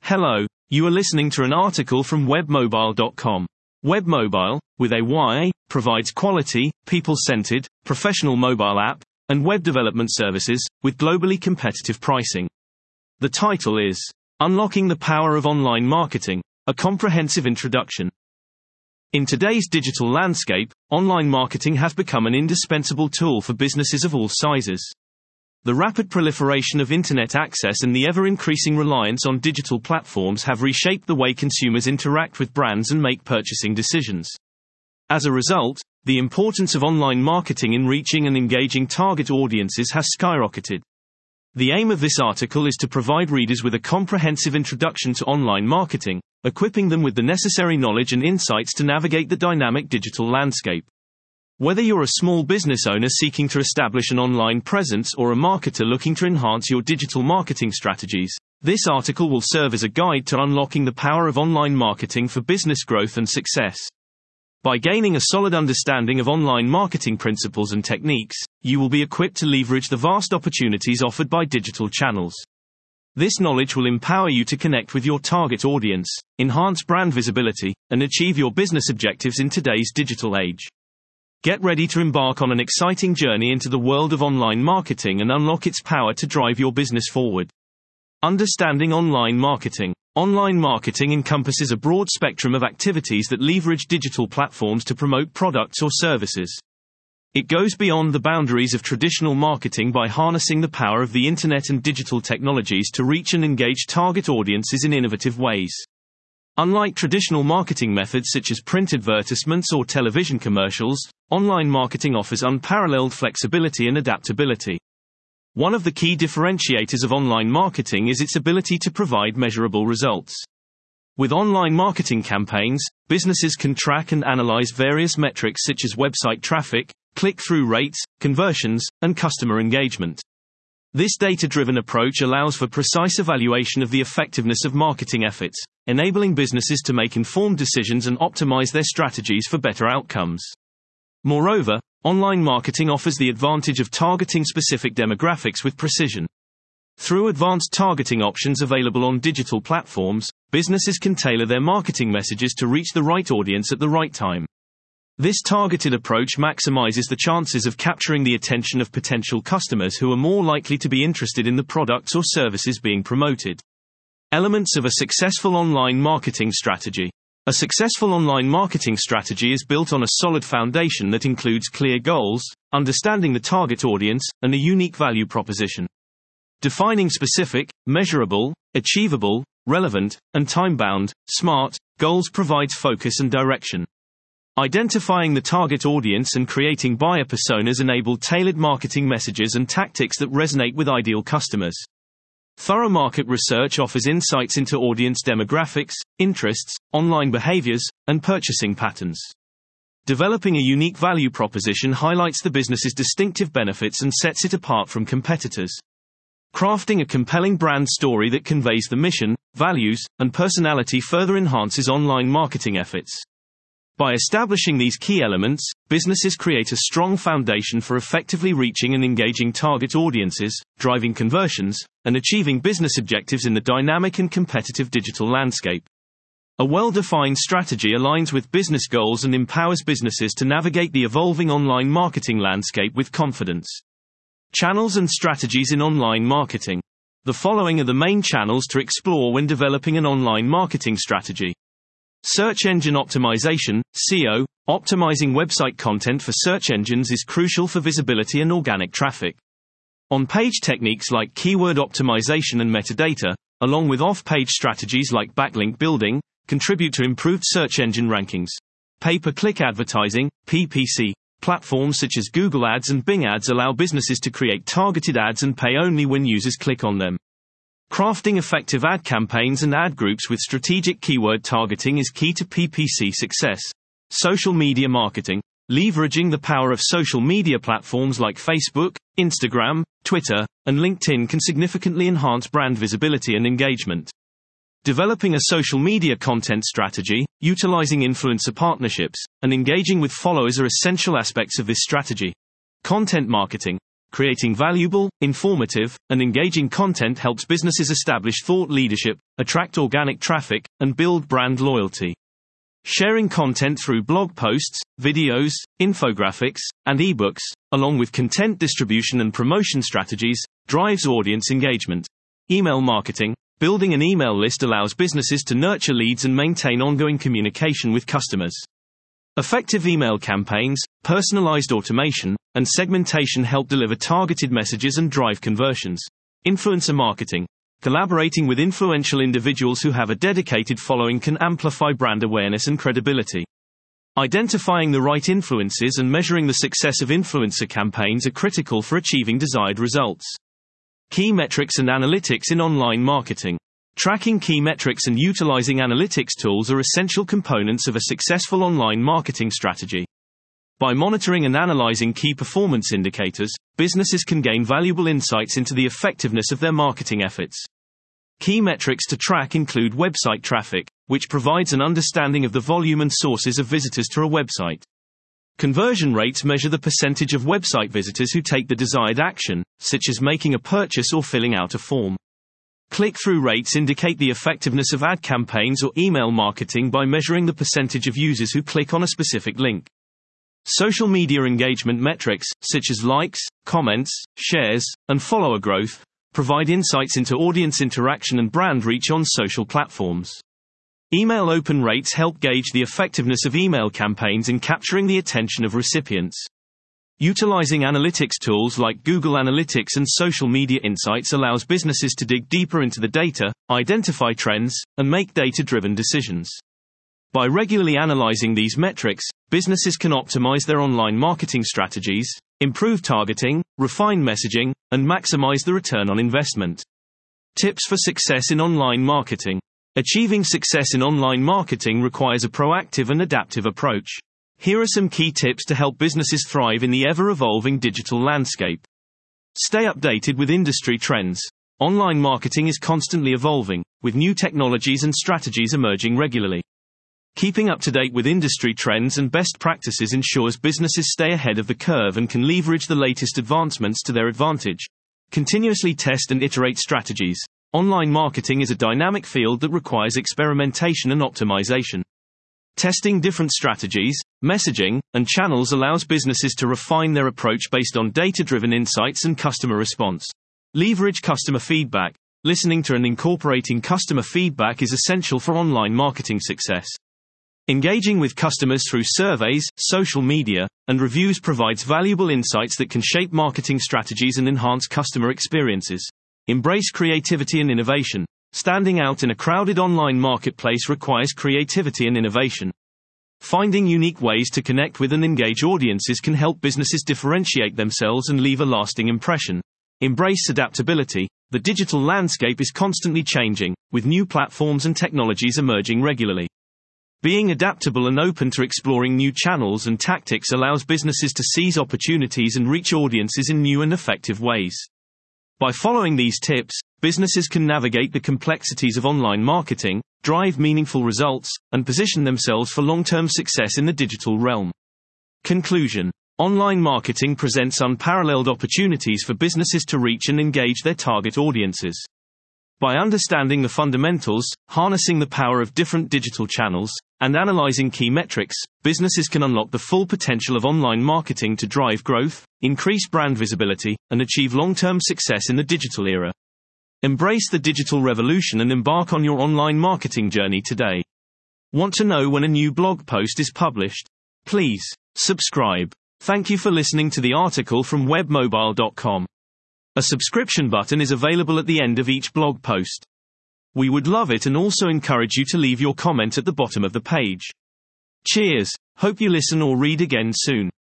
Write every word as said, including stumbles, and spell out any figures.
Hello, you are listening to an article from webmobile dot com. Webmobile, with a Y, provides quality, people-centered, professional mobile app and web development services with globally competitive pricing. The title is Unlocking the Power of Online Marketing, a comprehensive introduction. In today's digital landscape, online marketing has become an indispensable tool for businesses of all sizes. The rapid proliferation of internet access and the ever-increasing reliance on digital platforms have reshaped the way consumers interact with brands and make purchasing decisions. As a result, the importance of online marketing in reaching and engaging target audiences has skyrocketed. The aim of this article is to provide readers with a comprehensive introduction to online marketing, equipping them with the necessary knowledge and insights to navigate the dynamic digital landscape. Whether you're a small business owner seeking to establish an online presence or a marketer looking to enhance your digital marketing strategies, this article will serve as a guide to unlocking the power of online marketing for business growth and success. By gaining a solid understanding of online marketing principles and techniques, you will be equipped to leverage the vast opportunities offered by digital channels. This knowledge will empower you to connect with your target audience, enhance brand visibility, and achieve your business objectives in today's digital age. Get ready to embark on an exciting journey into the world of online marketing and unlock its power to drive your business forward. Understanding online marketing. Online marketing encompasses a broad spectrum of activities that leverage digital platforms to promote products or services. It goes beyond the boundaries of traditional marketing by harnessing the power of the internet and digital technologies to reach and engage target audiences in innovative ways. Unlike traditional marketing methods such as print advertisements or television commercials, online marketing offers unparalleled flexibility and adaptability. One of the key differentiators of online marketing is its ability to provide measurable results. With online marketing campaigns, businesses can track and analyze various metrics such as website traffic, click-through rates, conversions, and customer engagement. This data-driven approach allows for precise evaluation of the effectiveness of marketing efforts, enabling businesses to make informed decisions and optimize their strategies for better outcomes. Moreover, online marketing offers the advantage of targeting specific demographics with precision. Through advanced targeting options available on digital platforms, businesses can tailor their marketing messages to reach the right audience at the right time. This targeted approach maximizes the chances of capturing the attention of potential customers who are more likely to be interested in the products or services being promoted. Elements of a successful online marketing strategy. A successful online marketing strategy is built on a solid foundation that includes clear goals, understanding the target audience, and a unique value proposition. Defining specific, measurable, achievable, relevant, and time-bound, SMART, goals provides focus and direction. Identifying the target audience and creating buyer personas enable tailored marketing messages and tactics that resonate with ideal customers. Thorough market research offers insights into audience demographics, interests, online behaviors, and purchasing patterns. Developing a unique value proposition highlights the business's distinctive benefits and sets it apart from competitors. Crafting a compelling brand story that conveys the mission, values, and personality further enhances online marketing efforts. By establishing these key elements, businesses create a strong foundation for effectively reaching and engaging target audiences, driving conversions, and achieving business objectives in the dynamic and competitive digital landscape. A well-defined strategy aligns with business goals and empowers businesses to navigate the evolving online marketing landscape with confidence. Channels and strategies in online marketing. The following are the main channels to explore when developing an online marketing strategy. Search engine optimization, S E O. Optimizing website content for search engines is crucial for visibility and organic traffic. On-page techniques like keyword optimization and metadata, along with off-page strategies like backlink building, contribute to improved search engine rankings. Pay-per-click advertising, P P C. Platforms such as Google Ads and Bing Ads allow businesses to create targeted ads and pay only when users click on them. Crafting effective ad campaigns and ad groups with strategic keyword targeting is key to P P C success. Social media marketing. Leveraging the power of social media platforms like Facebook, Instagram, Twitter, and LinkedIn can significantly enhance brand visibility and engagement. Developing a social media content strategy, utilizing influencer partnerships, and engaging with followers are essential aspects of this strategy. Content marketing. Creating valuable, informative, and engaging content helps businesses establish thought leadership, attract organic traffic, and build brand loyalty. Sharing content through blog posts, videos, infographics, and ebooks, along with content distribution and promotion strategies, drives audience engagement. Email marketing. Building an email list allows businesses to nurture leads and maintain ongoing communication with customers. Effective email campaigns, personalized automation, and segmentation help deliver targeted messages and drive conversions. Influencer marketing. Collaborating with influential individuals who have a dedicated following can amplify brand awareness and credibility. Identifying the right influences and measuring the success of influencer campaigns are critical for achieving desired results. Key metrics and analytics in online marketing. Tracking key metrics and utilizing analytics tools are essential components of a successful online marketing strategy. By monitoring and analyzing key performance indicators, businesses can gain valuable insights into the effectiveness of their marketing efforts. Key metrics to track include website traffic, which provides an understanding of the volume and sources of visitors to a website. Conversion rates measure the percentage of website visitors who take the desired action, such as making a purchase or filling out a form. Click-through rates indicate the effectiveness of ad campaigns or email marketing by measuring the percentage of users who click on a specific link. Social media engagement metrics, such as likes, comments, shares, and follower growth, provide insights into audience interaction and brand reach on social platforms. Email open rates help gauge the effectiveness of email campaigns in capturing the attention of recipients. Utilizing analytics tools like Google Analytics and Social Media Insights allows businesses to dig deeper into the data, identify trends, and make data-driven decisions. By regularly analyzing these metrics, businesses can optimize their online marketing strategies, improve targeting, refine messaging, and maximize the return on investment. Tips for success in online marketing. Achieving success in online marketing requires a proactive and adaptive approach. Here are some key tips to help businesses thrive in the ever-evolving digital landscape. Stay updated with industry trends. Online marketing is constantly evolving, with new technologies and strategies emerging regularly. Keeping up to date with industry trends and best practices ensures businesses stay ahead of the curve and can leverage the latest advancements to their advantage. Continuously test and iterate strategies. Online marketing is a dynamic field that requires experimentation and optimization. Testing different strategies, messaging, and channels allows businesses to refine their approach based on data-driven insights and customer response. Leverage customer feedback. Listening to and incorporating customer feedback is essential for online marketing success. Engaging with customers through surveys, social media, and reviews provides valuable insights that can shape marketing strategies and enhance customer experiences. Embrace creativity and innovation. Standing out in a crowded online marketplace requires creativity and innovation. Finding unique ways to connect with and engage audiences can help businesses differentiate themselves and leave a lasting impression. Embrace adaptability. The digital landscape is constantly changing, with new platforms and technologies emerging regularly. Being adaptable and open to exploring new channels and tactics allows businesses to seize opportunities and reach audiences in new and effective ways. By following these tips, businesses can navigate the complexities of online marketing, drive meaningful results, and position themselves for long-term success in the digital realm. Conclusion. Online marketing presents unparalleled opportunities for businesses to reach and engage their target audiences. By understanding the fundamentals, harnessing the power of different digital channels, and analyzing key metrics, businesses can unlock the full potential of online marketing to drive growth, increase brand visibility, and achieve long-term success in the digital era. Embrace the digital revolution and embark on your online marketing journey today. Want to know when a new blog post is published? Please subscribe. Thank you for listening to the article from web mobile dot com. A subscription button is available at the end of each blog post. We would love it and also encourage you to leave your comment at the bottom of the page. Cheers. Hope you listen or read again soon.